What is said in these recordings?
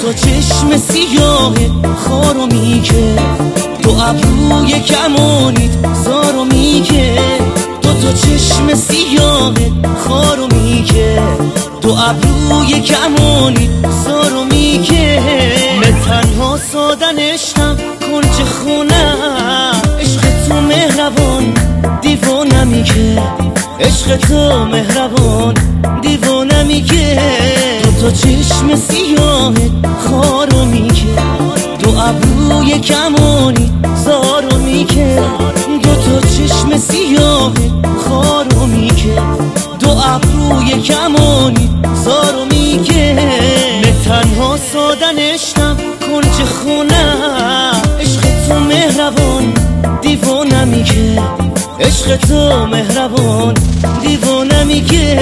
تا چشم سیاه خارو میگه، تو ابروی کمانیت زارو میگه، تو چشم سیاه خارو میگه، تو ابروی کمانیت زارو میگه. من تنها ساده نشتم کنج خونم، عشق تو مهربان دیوانه میگه، عشق تو مهربان دیوانه میگه. تو چشم سیاه خارو میگه، تو ابروی کمانی زارو میگه، تو چشم سیاه خارو میگه، تو ابروی کمانی زارو میگه. من تنها ساده نشتم کنج خونم، عشق تو مهربان دیوانه میگه، عشق تو مهربان دیوانه میگه.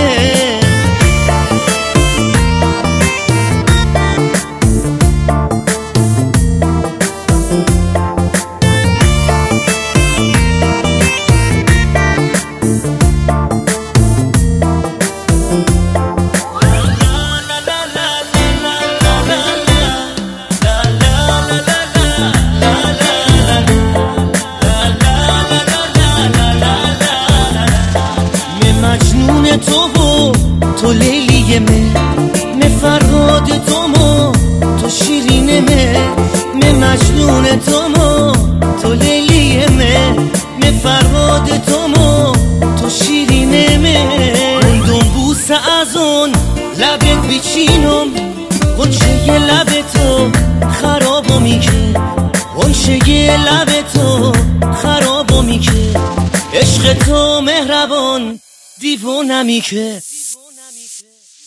تو لیلی من فرهاد تو تو شیرین من مجنون تو لیلی من فرهاد تو شیرین من دنبوس از اون لبت بیچینم، غنچه لب تو خرابو میگه، غنچه لب تو خرابو میگه. عشق تو مهربان دیوانه میگه.